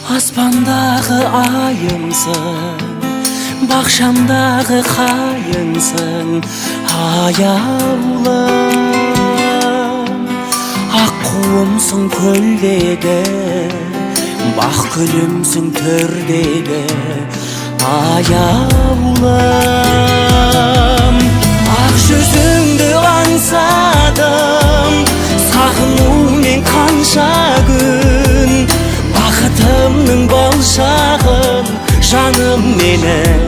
Аспандағы айымсың, бақшамдағы қайыңсың, аяулым. Аққуымсың көлдегі, бақ гүлімсің төрдегі, аяулым. Ақ жүзіңді аңсадым, сағынумен қанша күн. Бақытымның болшағын жаным менің.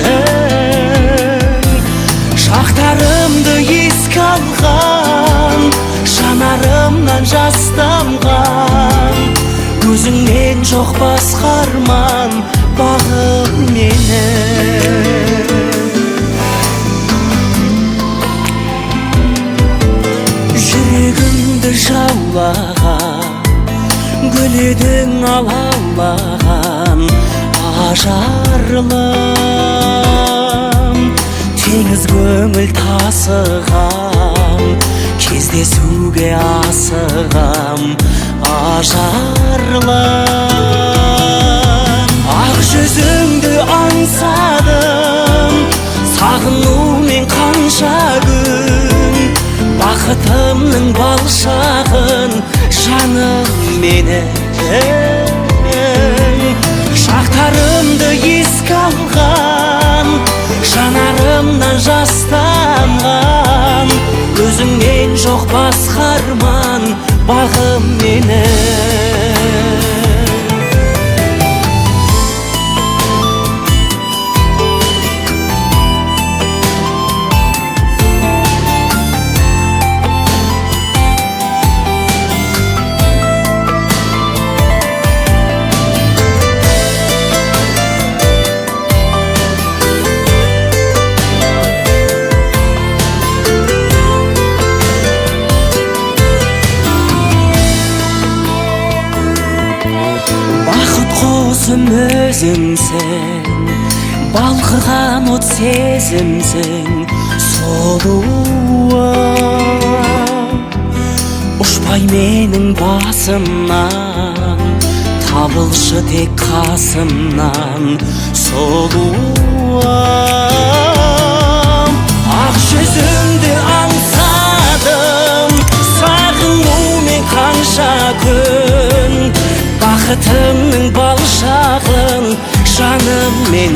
Шақтарымды еске алған, жанарымнан жас тамған. Көзіңнен жоқ басқа арман, бағым менің. Жүрегімді жаулаған, гүл едің алаулаған, ажарлым. Теңіз көңіл тасыған, кездесуге асығам, ажарлым. Ақ жүзіңді аңсадым, сағынумен қанша күн. Бақытымның балшағын жаным менің. Шақтарымды еске алған, жанарымнан жас тамған. Өзіңнен жоқ басқа арман, бағым менің. Өзімсің, балқыған от сезімсің, сұлуым. Ұшпай менің басымнан, табылшы тек қасымнан, сұлуым. Ақ жүзіңді аңсадым, сағынумен қанша күн. Бақытымның балшағын жаным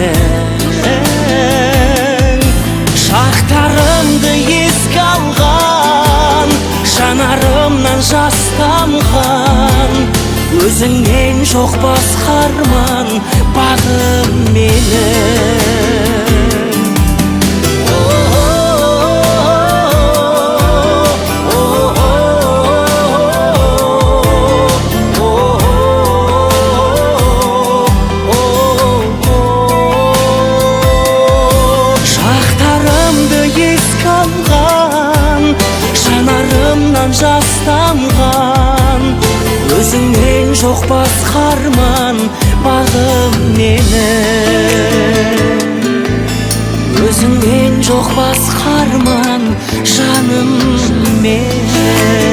менің. Шақтарымды еске алған, жанарымнан жас тамған. Өзіңнен жоқ басқа арман, бағым менің. Жас тамған, өзіңнен жоқ басқа арман, бағым менің. Өзіңнен жоқ басқа арман, жаным менің.